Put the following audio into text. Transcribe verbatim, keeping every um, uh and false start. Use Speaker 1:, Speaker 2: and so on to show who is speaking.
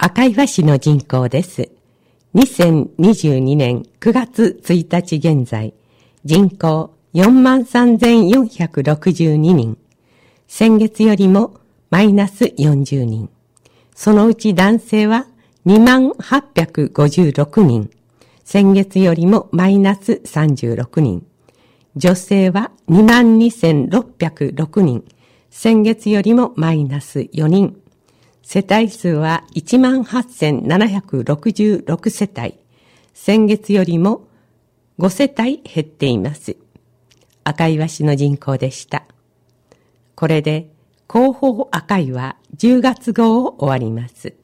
Speaker 1: 赤岩市の人口です。にせんにじゅうにねんくがつついたち現在、人口 よんまんさんぜんよんひゃくろくじゅうににん。先月よりもマイナスよんじゅうにん。そのうち男性は にまんはっぴゃくごじゅうろくにん。先月よりもマイナスさんじゅうろくにん。女性は にまんにせんろっぴゃくろくにん。先月よりもマイナスよにん。世帯数はいちまんはっせんななひゃくろくじゅうろくせたい。先月よりもごせたい減っています。赤岩市の人口でした。これで広報赤岩じゅうがつ号を終わります。